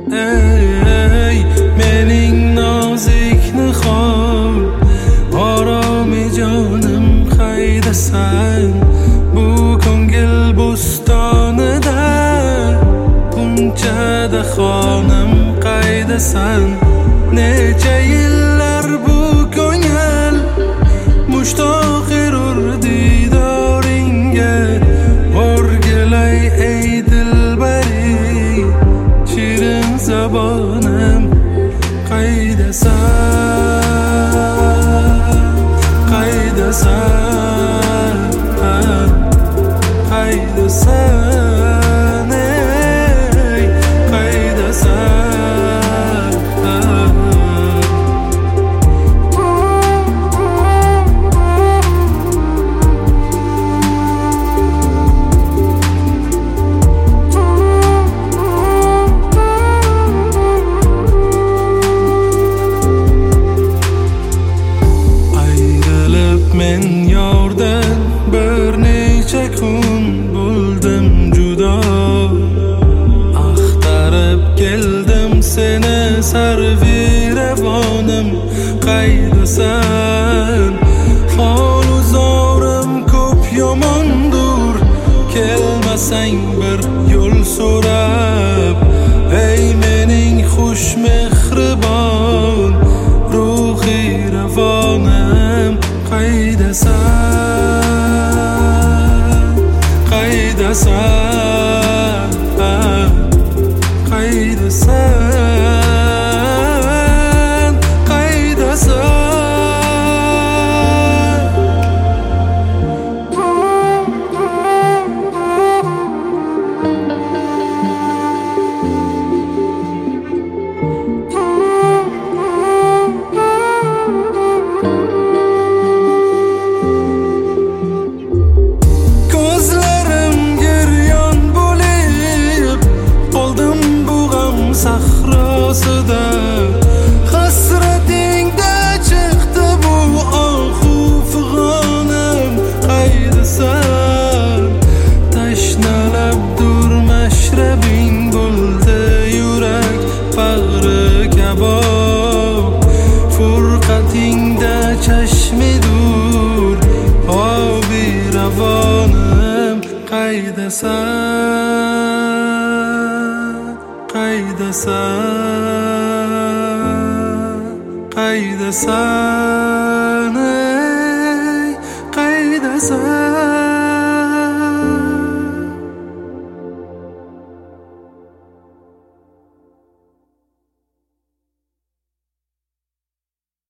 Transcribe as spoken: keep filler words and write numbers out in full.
ey mening nozik nihol oromi jonim qaydasan bu ko'ngil bo'stonida bunchada xonim qaydasan necha yillar bu ko'ngil mushtoq erur didoringga o'rgilay ey dilbari shirin zabonim qaydasan qaydasan qaydasan ey qaydasan ayrılıp men yordan bir necha kun bo'ldim judo axtarib keldim seni sarvirabonim qaydasan holu zorim ko'p yomondur kelmasang bir yo'l so'rab ey mening xush mehribon ruhi ravonim qaydasan qaydasan qaydasan qaydasan sahrosida hasratingda chiqdi bu ohu fig'onim qaydasan tashnalabdur mashrabing bo'ldi yurak bag'ri kabob furqatingda chashmidur obi ravonim qaydasan qaydasan qaydasan ey qaydasan